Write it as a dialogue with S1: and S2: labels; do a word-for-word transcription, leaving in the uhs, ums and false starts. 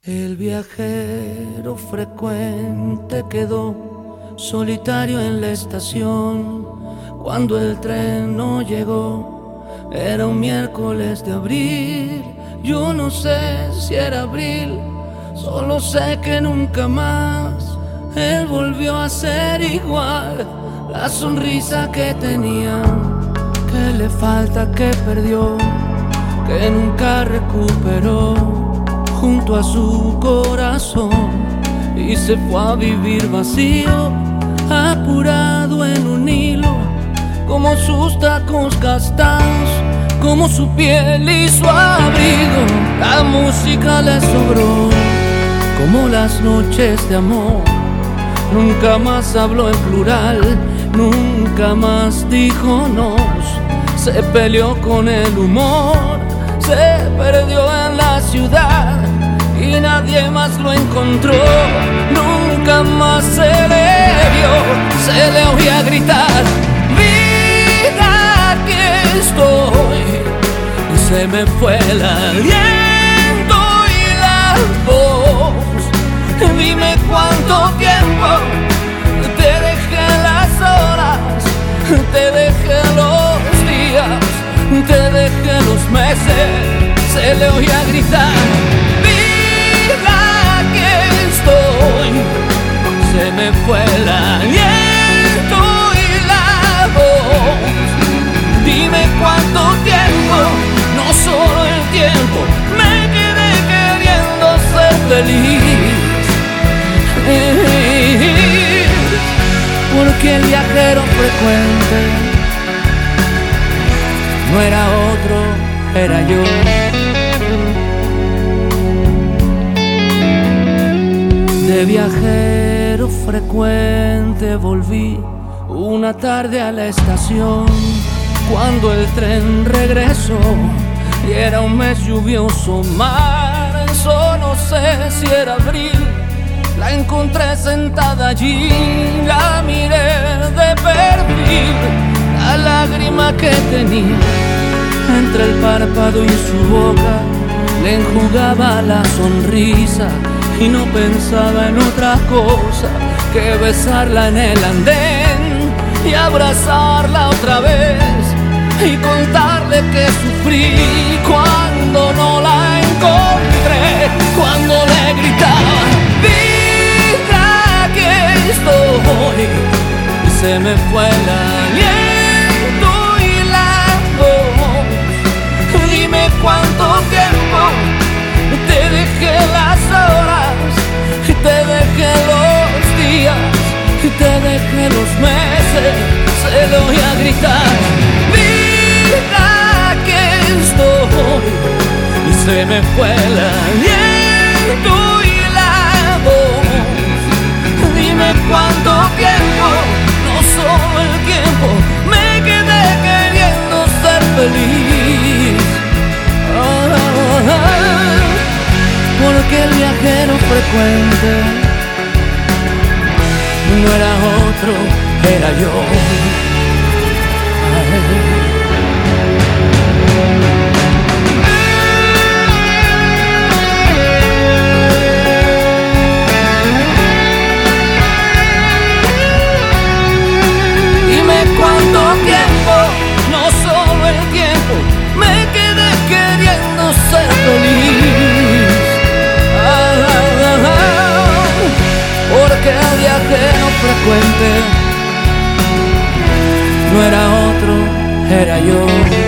S1: El viajero frecuente quedó solitario en la estación cuando el tren no llegó. Era un miércoles de abril, yo no sé si era abril, solo sé que nunca más él volvió a ser igual. La sonrisa que tenía, que le falta, que perdió, que nunca recuperó, junto a su corazón, y se fue a vivir vacío, apurado en un hilo, como sus tacos gastados, como su piel y su abrigo. La música le sobró, como las noches de amor. Nunca más habló en plural, nunca más dijo nos. Se peleó con el humor, se perdió en la ciudad y nadie más lo encontró. Nunca más se le vio, se le oía gritar: vida, aquí estoy. Y se me fue el aliento y la voz. Dime cuánto tiempo te dejé, las horas, te dejé los días, te dejé los meses. Se le oía gritar: vida, aquí estoy. Se me fue el aliento y la voz. Dime cuánto tiempo, no solo el tiempo, me quedé queriendo ser feliz. Porque el viajero frecuente no era otro, era yo. De viajero frecuente volví una tarde a la estación cuando el tren regresó y era un mes lluvioso, marzo, no sé si era abril. La encontré sentada allí, la miré de perfil. La lágrima que tenía entre el párpado y su boca le enjugaba la sonrisa, y no pensaba en otra cosa que besarla en el andén y abrazarla otra vez y contarle que sufrí cuando no la encontré, cuando le gritaba: vida, aquí estoy. Y se me fue el aliento y la voz. Dime cuánto tiempo te dejé, las horas, te dejé los días, te dejé los meses. Se le oía gritar: vida, aquí estoy. Y se me fue el aliento y la voz. Dime cuánto tiempo, no solo el tiempo, me quedé queriendo ser feliz. Oh, oh, oh. Porque el viajero frecuente no era otro, era yo. Dime cuánto tiempo, no solo el tiempo, me quedé queriendo ser feliz. Porque el viajero frecuente no era otro, era yo.